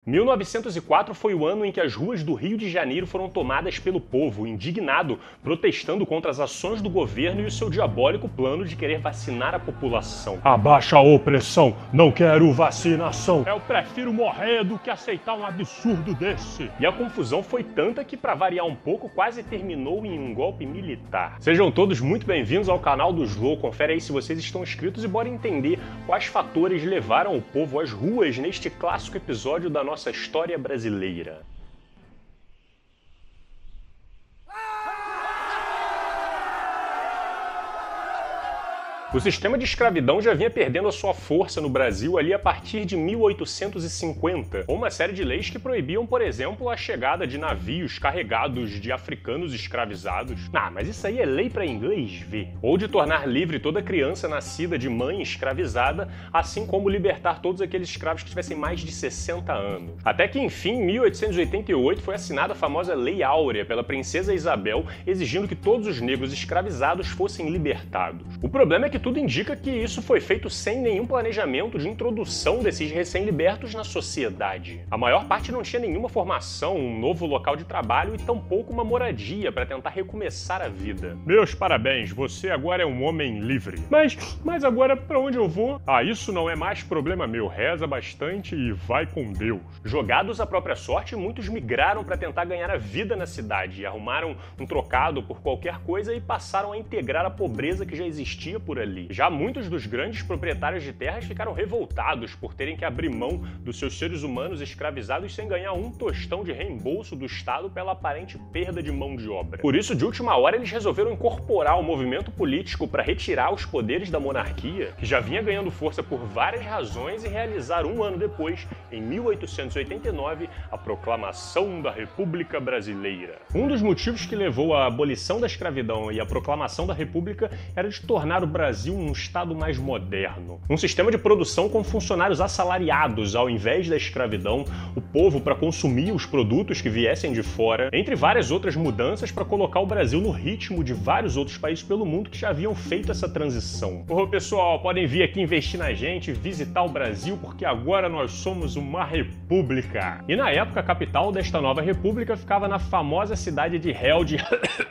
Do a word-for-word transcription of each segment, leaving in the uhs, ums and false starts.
mil novecentos e quatro foi o ano em que as ruas do Rio de Janeiro foram tomadas pelo povo, indignado, protestando contra as ações do governo e o seu diabólico plano de querer vacinar a população. Abaixa a opressão, não quero vacinação. Eu prefiro morrer do que aceitar um absurdo desse. E a confusão foi tanta que, para variar um pouco, quase terminou em um golpe militar. Sejam todos muito bem-vindos ao canal do Slow. Confere aí se vocês estão inscritos e bora entender quais fatores levaram o povo às ruas neste clássico episódio da nossa história brasileira. O sistema de escravidão já vinha perdendo a sua força no Brasil ali a partir de mil oitocentos e cinquenta, com uma série de leis que proibiam, por exemplo, a chegada de navios carregados de africanos escravizados. Ah, mas isso aí é lei para inglês ver. Ou de tornar livre toda criança nascida de mãe escravizada, assim como libertar todos aqueles escravos que tivessem mais de sessenta anos. Até que, enfim, em mil oitocentos e oitenta e oito foi assinada a famosa Lei Áurea pela princesa Isabel, exigindo que todos os negros escravizados fossem libertados. O problema é que tudo indica que isso foi feito sem nenhum planejamento de introdução desses recém-libertos na sociedade. A maior parte não tinha nenhuma formação, um novo local de trabalho e tampouco uma moradia para tentar recomeçar a vida. Meus parabéns, você agora é um homem livre. Mas, mas agora para onde eu vou? Ah, isso não é mais problema meu. Reza bastante e vai com Deus. Jogados à própria sorte, muitos migraram para tentar ganhar a vida na cidade, arrumaram um trocado por qualquer coisa e passaram a integrar a pobreza que já existia por ali. Já muitos dos grandes proprietários de terras ficaram revoltados por terem que abrir mão dos seus seres humanos escravizados sem ganhar um tostão de reembolso do Estado pela aparente perda de mão de obra. Por isso, de última hora, eles resolveram incorporar o movimento político para retirar os poderes da monarquia, que já vinha ganhando força por várias razões, e realizar um ano depois, em mil oitocentos e oitenta e nove, a Proclamação da República Brasileira. Um dos motivos que levou à abolição da escravidão e à proclamação da República era de tornar o Brasil um estado mais moderno. Um sistema de produção com funcionários assalariados ao invés da escravidão, o povo para consumir os produtos que viessem de fora, entre várias outras mudanças para colocar o Brasil no ritmo de vários outros países pelo mundo que já haviam feito essa transição. Ô pessoal, podem vir aqui investir na gente, visitar o Brasil, porque agora nós somos uma república. E na época a capital desta nova república ficava na famosa cidade de Rio de...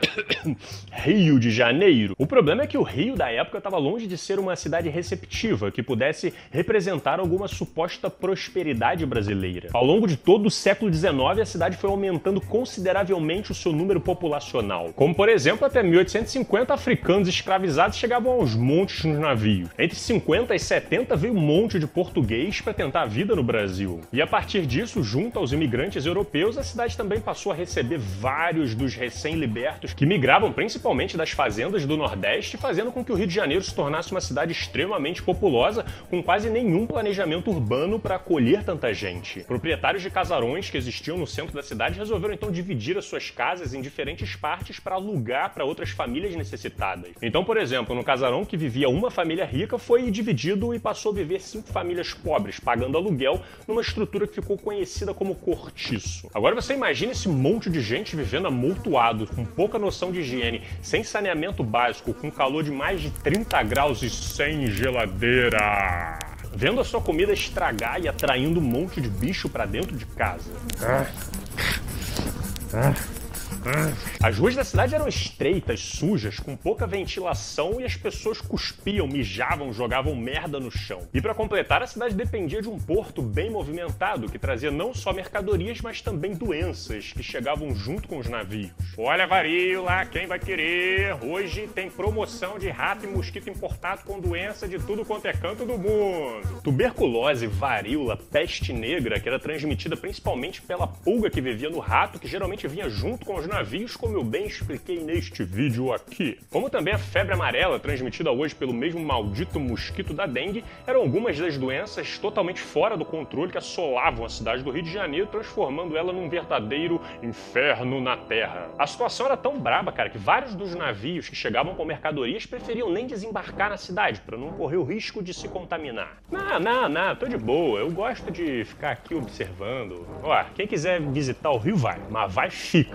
Rio de Janeiro. O problema é que o Rio da época estava longe de ser uma cidade receptiva, que pudesse representar alguma suposta prosperidade brasileira. Ao longo de todo o século dezenove, a cidade foi aumentando consideravelmente o seu número populacional. Como, por exemplo, até mil oitocentos e cinquenta, africanos escravizados chegavam aos montes nos navios. Entre cinquenta e setenta veio um monte de português para tentar a vida no Brasil. E a partir disso, junto aos imigrantes europeus, a cidade também passou a receber vários dos recém-libertos que migravam principalmente das fazendas do Nordeste, fazendo com que o Rio de Janeiro se tornasse uma cidade extremamente populosa, com quase nenhum planejamento urbano para acolher tanta gente. Proprietários de casarões que existiam no centro da cidade resolveram então dividir as suas casas em diferentes partes para alugar para outras famílias necessitadas. Então, por exemplo, no casarão que vivia uma família rica foi dividido e passou a viver cinco famílias pobres, pagando aluguel numa estrutura que ficou conhecida como cortiço. Agora você imagina esse monte de gente vivendo amontoado, com pouca noção de higiene, sem saneamento básico, com calor de mais de trinta graus e sem geladeira, vendo a sua comida estragar e atraindo um monte de bicho pra dentro de casa. Ah. Ah. As ruas da cidade eram estreitas, sujas, com pouca ventilação, e as pessoas cuspiam, mijavam, jogavam merda no chão. E para completar, a cidade dependia de um porto bem movimentado, que trazia não só mercadorias, mas também doenças, que chegavam junto com os navios. Olha, varíola, quem vai querer? Hoje tem promoção de rato e mosquito importado com doença de tudo quanto é canto do mundo. Tuberculose, varíola, peste negra, que era transmitida principalmente pela pulga que vivia no rato, que geralmente vinha junto com os navios, como eu bem expliquei neste vídeo aqui. Como também a febre amarela, transmitida hoje pelo mesmo maldito mosquito da dengue, eram algumas das doenças totalmente fora do controle que assolavam a cidade do Rio de Janeiro, transformando ela num verdadeiro inferno na terra. A situação era tão braba, cara, que vários dos navios que chegavam com mercadorias preferiam nem desembarcar na cidade, para não correr o risco de se contaminar. Não, não, não, tô de boa, eu gosto de ficar aqui observando. Ó, quem quiser visitar o Rio vai, mas vai fica, não vai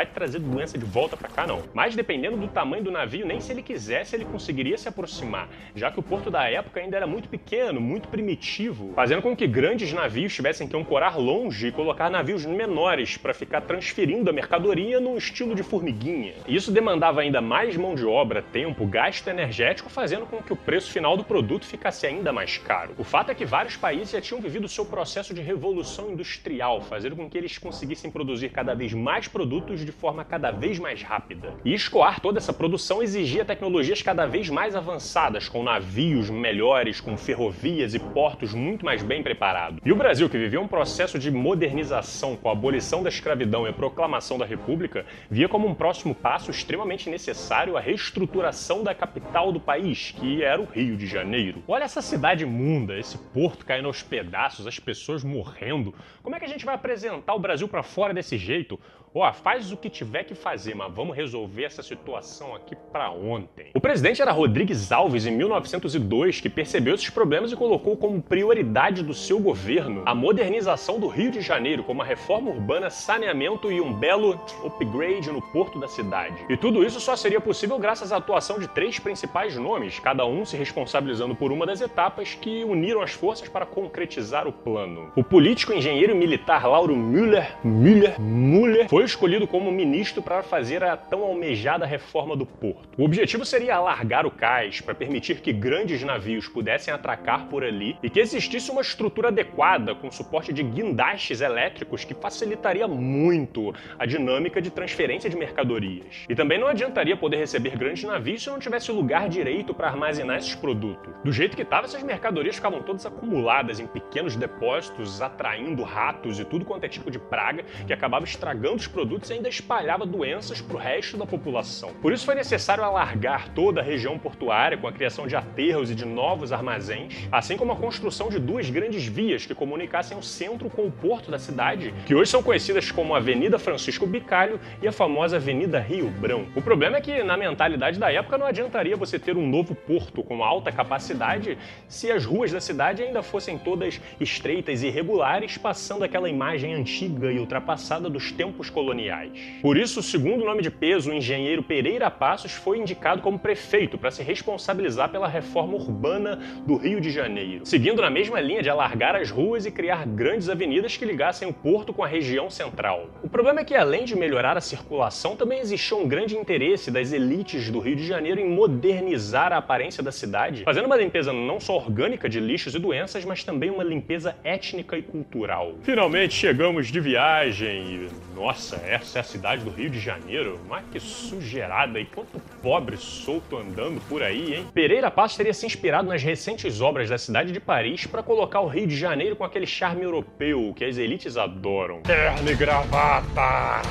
vai trazer doença de volta pra cá, não. Mas dependendo do tamanho do navio, nem se ele quisesse, ele conseguiria se aproximar, já que o porto da época ainda era muito pequeno, muito primitivo, fazendo com que grandes navios tivessem que ancorar longe e colocar navios menores para ficar transferindo a mercadoria num estilo de formiguinha. Isso demandava ainda mais mão de obra, tempo, gasto energético, fazendo com que o preço final do produto ficasse ainda mais caro. O fato é que vários países já tinham vivido o seu processo de revolução industrial, fazendo com que eles conseguissem produzir cada vez mais produtos de forma cada vez mais rápida. E escoar toda essa produção exigia tecnologias cada vez mais avançadas, com navios melhores, com ferrovias e portos muito mais bem preparados. E o Brasil, que vivia um processo de modernização com a abolição da escravidão e a proclamação da República, via como um próximo passo extremamente necessário a reestruturação da capital do país, que era o Rio de Janeiro. Olha essa cidade imunda, esse porto caindo aos pedaços, as pessoas morrendo. Como é que a gente vai apresentar o Brasil para fora desse jeito? Ó, oh, faz o que tiver que fazer, mas vamos resolver essa situação aqui pra ontem. O presidente era Rodrigues Alves, em mil novecentos e dois, que percebeu esses problemas e colocou como prioridade do seu governo a modernização do Rio de Janeiro, com uma reforma urbana, saneamento e um belo upgrade no porto da cidade. E tudo isso só seria possível graças à atuação de três principais nomes, cada um se responsabilizando por uma das etapas que uniram as forças para concretizar o plano. O político, engenheiro e militar Lauro Müller, Müller, Müller foi escolhido como ministro para fazer a tão almejada reforma do porto. O objetivo seria alargar o cais para permitir que grandes navios pudessem atracar por ali e que existisse uma estrutura adequada com suporte de guindastes elétricos que facilitaria muito a dinâmica de transferência de mercadorias. E também não adiantaria poder receber grandes navios se não tivesse lugar direito para armazenar esses produtos. Do jeito que estava, essas mercadorias ficavam todas acumuladas em pequenos depósitos, atraindo ratos e tudo quanto é tipo de praga que acabava estragando os produtos e ainda espalhava doenças para o resto da população. Por isso foi necessário alargar toda a região portuária com a criação de aterros e de novos armazéns, assim como a construção de duas grandes vias que comunicassem o centro com o porto da cidade, que hoje são conhecidas como Avenida Francisco Bicalho e a famosa Avenida Rio Branco. O problema é que, na mentalidade da época, não adiantaria você ter um novo porto com alta capacidade se as ruas da cidade ainda fossem todas estreitas e irregulares, passando aquela imagem antiga e ultrapassada dos tempos coloniais. Por isso, segundo o nome de peso, o engenheiro Pereira Passos foi indicado como prefeito para se responsabilizar pela reforma urbana do Rio de Janeiro, seguindo na mesma linha de alargar as ruas e criar grandes avenidas que ligassem o porto com a região central. O problema é que, além de melhorar a circulação, também existia um grande interesse das elites do Rio de Janeiro em modernizar a aparência da cidade, fazendo uma limpeza não só orgânica de lixos e doenças, mas também uma limpeza étnica e cultural. Finalmente chegamos de viagem e... nossa, essa é a cidade do Rio de Janeiro? Mas que sujeirada e quanto pobre solto andando por aí, hein? Pereira Passos teria se inspirado nas recentes obras da cidade de Paris para colocar o Rio de Janeiro com aquele charme europeu que as elites adoram. Terno e gravata!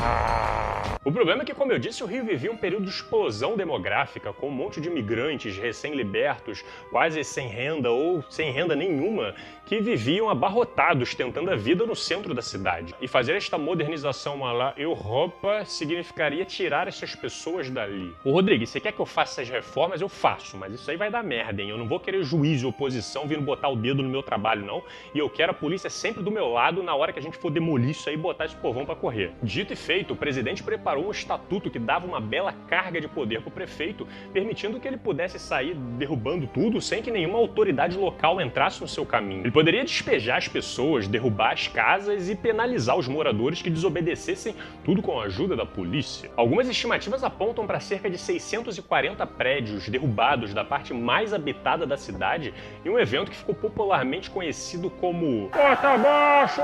O problema é que, como eu disse, o Rio vivia um período de explosão demográfica, com um monte de imigrantes recém-libertos, quase sem renda ou sem renda nenhuma, que viviam abarrotados tentando a vida no centro da cidade. E fazer esta modernização à la Europa significaria tirar essas pessoas dali. Ô Rodrigues, você quer que eu faça essas reformas? Eu faço, mas isso aí vai dar merda, hein? Eu não vou querer juiz e oposição vindo botar o dedo no meu trabalho, não. E eu quero a polícia sempre do meu lado na hora que a gente for demolir isso aí e botar esse povão pra correr. Dito e feito, o presidente preparou um estatuto que dava uma bela carga de poder pro prefeito, permitindo que ele pudesse sair derrubando tudo sem que nenhuma autoridade local entrasse no seu caminho. Ele poderia despejar as pessoas, derrubar as casas e penalizar os moradores que desobedecessem, tudo com a ajuda da polícia. Algumas estimativas apontam para cerca de seiscentos e quarenta prédios derrubados da parte mais habitada da cidade em um evento que ficou popularmente conhecido como Bota Abaixo!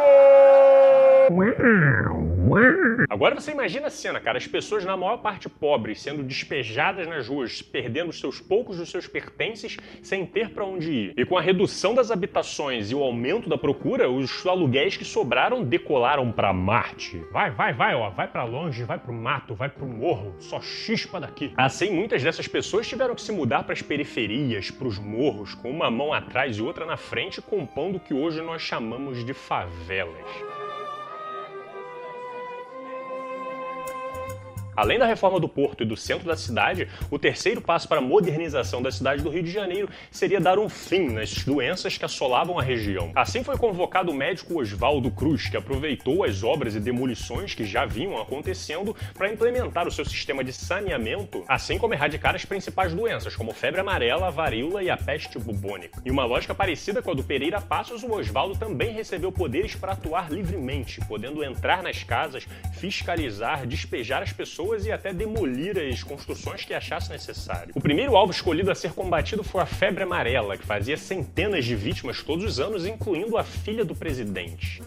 Agora você imagina a cena, cara, as pessoas na maior parte pobres sendo despejadas nas ruas, perdendo os seus poucos dos seus pertences sem ter para onde ir. E com a redução das habitações e o aumento da procura, os aluguéis que sobraram decolaram para Marte. Vai, vai, vai, ó, vai para longe, vai pro mato, vai pro morro, só chispa daqui. Assim, muitas dessas pessoas tiveram que se mudar para as periferias, para os morros, com uma mão atrás e outra na frente, compondo o que hoje nós chamamos de favelas. Além da reforma do porto e do centro da cidade, o terceiro passo para a modernização da cidade do Rio de Janeiro seria dar um fim nas doenças que assolavam a região. Assim foi convocado o médico Oswaldo Cruz, que aproveitou as obras e demolições que já vinham acontecendo para implementar o seu sistema de saneamento, assim como erradicar as principais doenças, como febre amarela, a varíola e a peste bubônica. Em uma lógica parecida com a do Pereira Passos, o Oswaldo também recebeu poderes para atuar livremente, podendo entrar nas casas, fiscalizar, despejar as pessoas e até demolir as construções que achasse necessário. O primeiro alvo escolhido a ser combatido foi a febre amarela, que fazia centenas de vítimas todos os anos, incluindo a filha do presidente.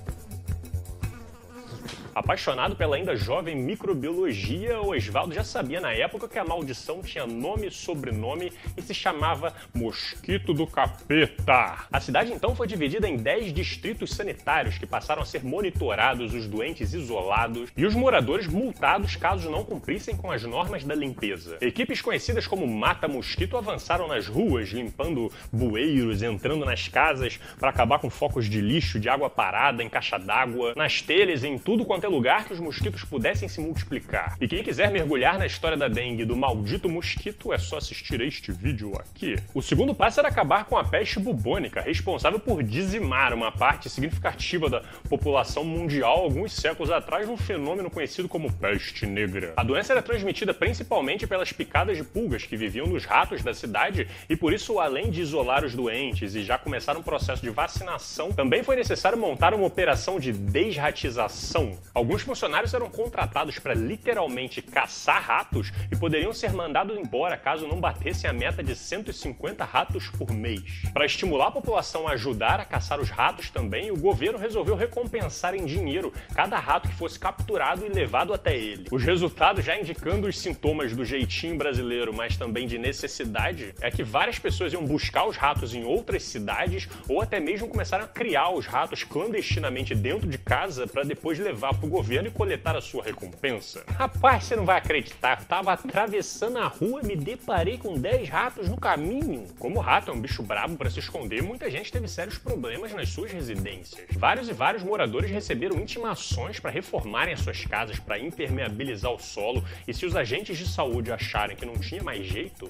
Apaixonado pela ainda jovem microbiologia, Oswaldo já sabia na época que a maldição tinha nome e sobrenome e se chamava Mosquito do Capeta. A cidade então foi dividida em dez distritos sanitários que passaram a ser monitorados, os doentes isolados e os moradores multados caso não cumprissem com as normas da limpeza. Equipes conhecidas como Mata-Mosquito avançaram nas ruas, limpando bueiros, entrando nas casas para acabar com focos de lixo, de água parada, em caixa d'água, nas telhas, em tudo quanto é lugar que os mosquitos pudessem se multiplicar. E quem quiser mergulhar na história da dengue do maldito mosquito é só assistir a este vídeo aqui. O segundo passo era acabar com a peste bubônica, responsável por dizimar uma parte significativa da população mundial alguns séculos atrás num fenômeno conhecido como peste negra. A doença era transmitida principalmente pelas picadas de pulgas que viviam nos ratos da cidade e por isso, além de isolar os doentes e já começar um processo de vacinação, também foi necessário montar uma operação de desratização. Alguns funcionários eram contratados para literalmente caçar ratos e poderiam ser mandados embora caso não batessem a meta de cento e cinquenta ratos por mês. Para estimular a população a ajudar a caçar os ratos também, o governo resolveu recompensar em dinheiro cada rato que fosse capturado e levado até ele. Os resultados, já indicando os sintomas do jeitinho brasileiro, mas também de necessidade, é que várias pessoas iam buscar os ratos em outras cidades ou até mesmo começaram a criar os ratos clandestinamente dentro de casa para depois levar pro governo e coletar a sua recompensa. Rapaz, você não vai acreditar, eu tava atravessando a rua e me deparei com dez ratos no caminho. Como o rato é um bicho brabo para se esconder, muita gente teve sérios problemas nas suas residências. Vários e vários moradores receberam intimações para reformarem as suas casas, para impermeabilizar o solo, e se os agentes de saúde acharem que não tinha mais jeito...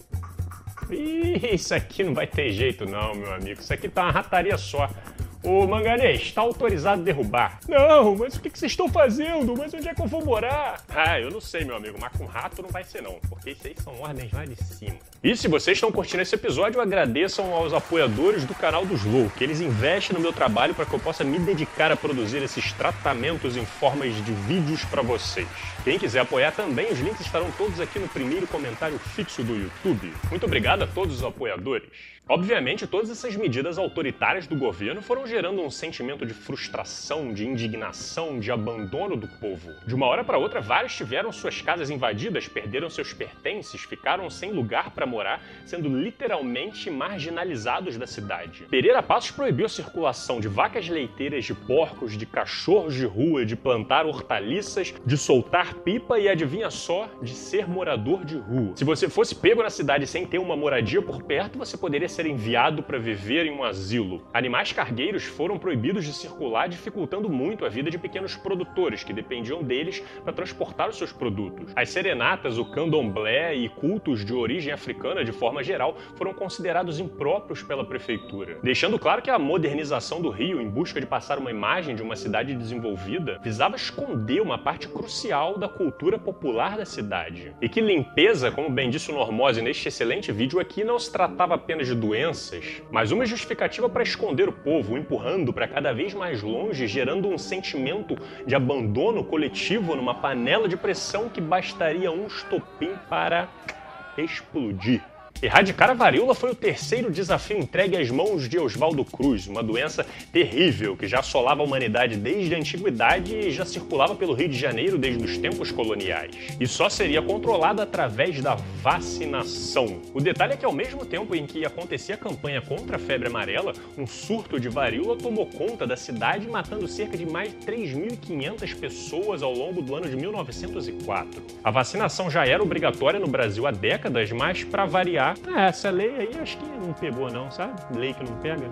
Ih, isso aqui não vai ter jeito não, meu amigo, isso aqui tá uma rataria só. Ô, Manganês, está autorizado a derrubar. Não, mas o que vocês estão fazendo? Mas onde é que eu vou morar? Ah, eu não sei, meu amigo, mas com rato não vai ser não, porque isso aí são ordens lá de cima. E se vocês estão curtindo esse episódio, agradeçam aos apoiadores do canal do Slow, que eles investem no meu trabalho para que eu possa me dedicar a produzir esses tratamentos em formas de vídeos para vocês. Quem quiser apoiar também, os links estarão todos aqui no primeiro comentário fixo do YouTube. Muito obrigado a todos os apoiadores. Obviamente, todas essas medidas autoritárias do governo foram gerando um sentimento de frustração, de indignação, de abandono do povo. De uma hora para outra, vários tiveram suas casas invadidas, perderam seus pertences, ficaram sem lugar para morar, sendo literalmente marginalizados da cidade. Pereira Passos proibiu a circulação de vacas leiteiras, de porcos, de cachorros de rua, de plantar hortaliças, de soltar pipa e, adivinha só, de ser morador de rua. Se você fosse pego na cidade sem ter uma moradia por perto, você poderia ser enviado para viver em um asilo. Animais cargueiros foram proibidos de circular, dificultando muito a vida de pequenos produtores que dependiam deles para transportar os seus produtos. As serenatas, o candomblé e cultos de origem africana, de forma geral, foram considerados impróprios pela prefeitura, deixando claro que a modernização do Rio, em busca de passar uma imagem de uma cidade desenvolvida, visava esconder uma parte crucial da cultura popular da cidade. E que limpeza, como bem disse o Normose neste excelente vídeo aqui, não se tratava apenas de doenças, mas uma justificativa para esconder o povo, empurrando para cada vez mais longe, gerando um sentimento de abandono coletivo numa panela de pressão que bastaria um estopim para explodir. Erradicar a varíola foi o terceiro desafio entregue às mãos de Oswaldo Cruz, uma doença terrível que já assolava a humanidade desde a antiguidade e já circulava pelo Rio de Janeiro desde os tempos coloniais. E só seria controlada através da vacinação. O detalhe é que ao mesmo tempo em que acontecia a campanha contra a febre amarela, um surto de varíola tomou conta da cidade, matando cerca de mais de três mil e quinhentas pessoas ao longo do ano de mil novecentos e quatro. A vacinação já era obrigatória no Brasil há décadas, mas para variar, Ah, essa lei aí acho que não pegou não, sabe? Lei que não pega, não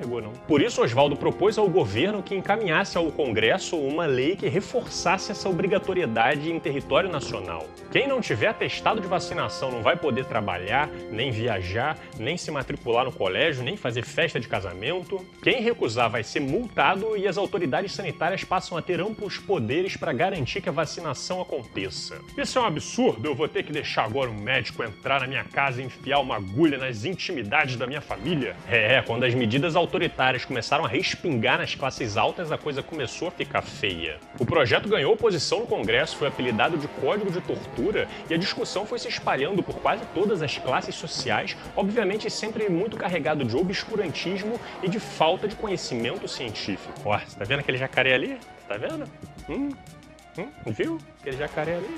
pegou não. Por isso, Oswaldo propôs ao governo que encaminhasse ao Congresso uma lei que reforçasse essa obrigatoriedade em território nacional. Quem não tiver atestado de vacinação não vai poder trabalhar, nem viajar, nem se matricular no colégio, nem fazer festa de casamento. Quem recusar vai ser multado e as autoridades sanitárias passam a ter amplos poderes para garantir que a vacinação aconteça. Isso é um absurdo, eu vou ter que deixar agora um médico entrar na minha casa e enfiar uma agulha nas intimidades da minha família? É, quando as medidas autoritárias começaram a respingar nas classes altas, a coisa começou a ficar feia. O projeto ganhou oposição no Congresso, foi apelidado de Código de Tortura e a discussão foi se espalhando por quase todas as classes sociais, obviamente sempre muito carregado de obscurantismo e de falta de conhecimento científico. Ó, você tá vendo aquele jacaré ali? Tá vendo? Hum, hum, viu? Aquele jacaré ali?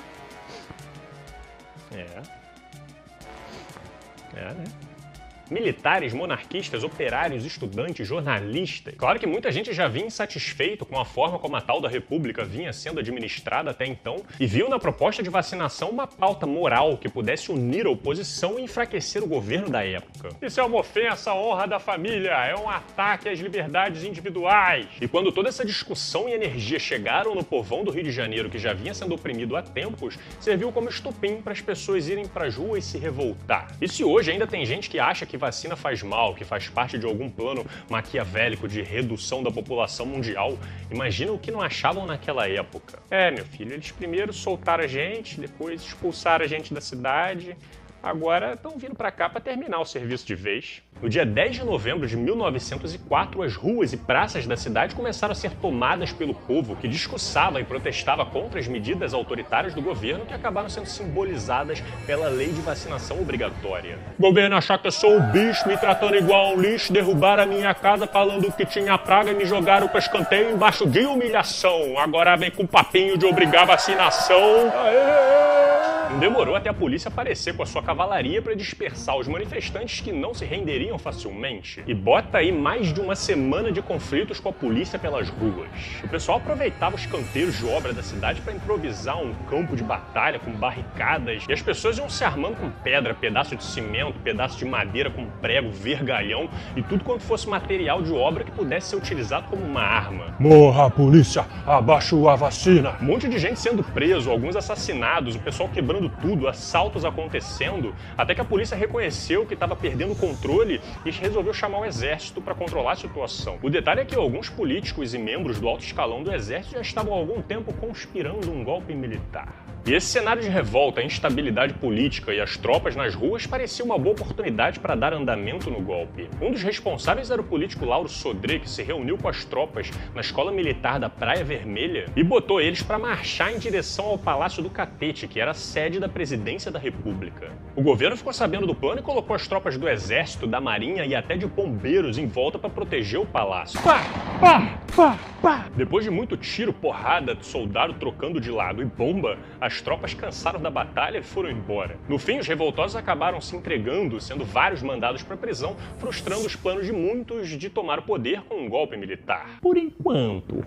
É. É, né? Militares, monarquistas, operários, estudantes, jornalistas. Claro que muita gente já vinha insatisfeito com a forma como a tal da República vinha sendo administrada até então e viu na proposta de vacinação uma pauta moral que pudesse unir a oposição e enfraquecer o governo da época. Isso é uma ofensa à honra da família, é um ataque às liberdades individuais. E quando toda essa discussão e energia chegaram no povão do Rio de Janeiro, que já vinha sendo oprimido há tempos, serviu como estopim para as pessoas irem para as ruas e se revoltar. E se hoje ainda tem gente que acha que vacina faz mal, que faz parte de algum plano maquiavélico de redução da população mundial, imagina o que não achavam naquela época. É, meu filho, eles primeiro soltaram a gente, depois expulsaram a gente da cidade, agora estão vindo para cá para terminar o serviço de vez. No dia dez de novembro de mil novecentos e quatro, as ruas e praças da cidade começaram a ser tomadas pelo povo, que discursava e protestava contra as medidas autoritárias do governo que acabaram sendo simbolizadas pela lei de vacinação obrigatória. O governo achar que eu sou um bicho, me tratando igual a um lixo, derrubaram a minha casa falando que tinha praga e me jogaram para escanteio embaixo de humilhação. Agora vem com papinho de obrigar vacinação. Aê! Não demorou até a polícia aparecer com a sua cavalaria para dispersar os manifestantes que não se renderiam facilmente. E bota aí mais de uma semana de conflitos com a polícia pelas ruas. O pessoal aproveitava os canteiros de obra da cidade para improvisar um campo de batalha com barricadas e as pessoas iam se armando com pedra, pedaço de cimento, pedaço de madeira com prego, vergalhão e tudo quanto fosse material de obra que pudesse ser utilizado como uma arma. Morra, polícia! Abaixo a vacina! Um monte de gente sendo preso, alguns assassinados, o pessoal quebrando tudo, assaltos acontecendo, até que a polícia reconheceu que estava perdendo o controle e resolveu chamar o exército para controlar a situação. O detalhe é que alguns políticos e membros do alto escalão do exército já estavam há algum tempo conspirando um golpe militar. E esse cenário de revolta, instabilidade política e as tropas nas ruas parecia uma boa oportunidade para dar andamento no golpe. Um dos responsáveis era o político Lauro Sodré, que se reuniu com as tropas na escola militar da Praia Vermelha e botou eles para marchar em direção ao Palácio do Catete, que era a sede da presidência da República. O governo ficou sabendo do plano e colocou as tropas do exército, da marinha e até de bombeiros em volta para proteger o palácio. Pá, pá, pá, pá. Depois de muito tiro, porrada, soldado trocando de lado e bomba, as tropas cansaram da batalha e foram embora. No fim, os revoltosos acabaram se entregando, sendo vários mandados para prisão, frustrando os planos de muitos de tomar o poder com um golpe militar. Por enquanto.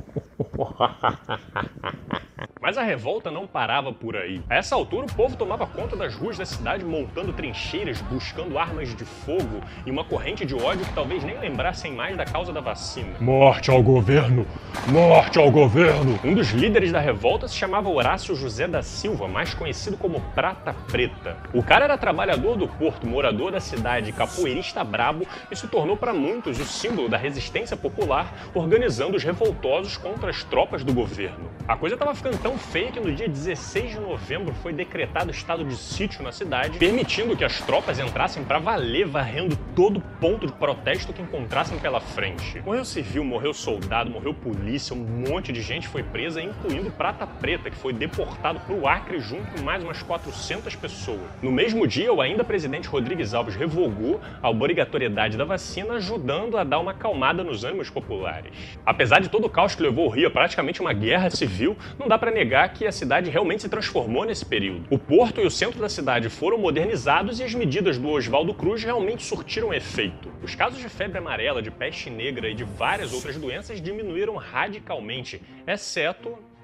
Mas a revolta não parava por aí. A essa altura, o povo tomava conta das ruas da cidade, montando trincheiras, buscando armas de fogo e uma corrente de ódio que talvez nem lembrassem mais da causa da vacina. Morte ao governo! Morte ao governo! Um dos líderes da revolta se chamava Horácio José da Silva, mais conhecido como Prata Preta. O cara era trabalhador do porto, morador da cidade, capoeirista brabo e se tornou para muitos o símbolo da resistência popular, organizando os revoltosos contra as tropas do governo. A coisa estava ficando tão feia que no dia dezesseis de novembro foi decretado estado de sítio na cidade, permitindo que as tropas entrassem para valer, varrendo todo ponto de protesto que encontrassem pela frente. Morreu civil, morreu soldado, morreu polícia, um monte de gente foi presa, incluindo Prata Preta, que foi deportado para o Acre junto com mais umas quatrocentas pessoas. No mesmo dia, o ainda presidente Rodrigues Alves revogou a obrigatoriedade da vacina, ajudando a dar uma acalmada nos ânimos populares. Apesar de todo o caos que levou o Rio a praticamente uma guerra civil, não dá para negar que a cidade realmente se transformou nesse período. O porto e o centro da cidade foram modernizados e as medidas do Oswaldo Cruz realmente surtiram efeito. Os casos de febre amarela, de peste negra e de várias outras doenças diminuíram radicalmente, exceto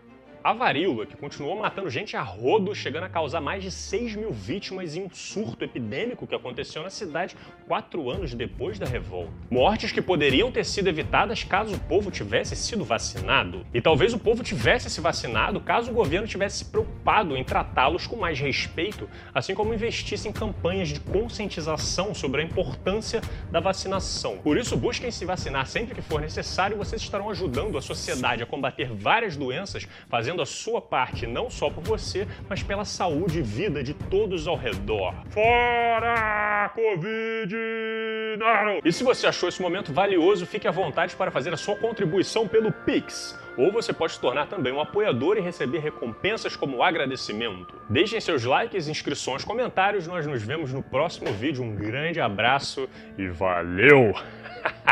A varíola, que continuou matando gente a rodo, chegando a causar mais de seis mil vítimas em um surto epidêmico que aconteceu na cidade quatro anos depois da revolta. Mortes que poderiam ter sido evitadas caso o povo tivesse sido vacinado. E talvez o povo tivesse se vacinado caso o governo tivesse se preocupado em tratá-los com mais respeito, assim como investisse em campanhas de conscientização sobre a importância da vacinação. Por isso, busquem se vacinar sempre que for necessário, vocês estarão ajudando a sociedade a combater várias doenças, fazendo a sua parte não só por você, mas pela saúde e vida de todos ao redor. Fora Covid! Não! E se você achou esse momento valioso, fique à vontade para fazer a sua contribuição pelo Pix. Ou você pode se tornar também um apoiador e receber recompensas como agradecimento. Deixem seus likes, inscrições, comentários. Nós nos vemos no próximo vídeo. Um grande abraço e valeu!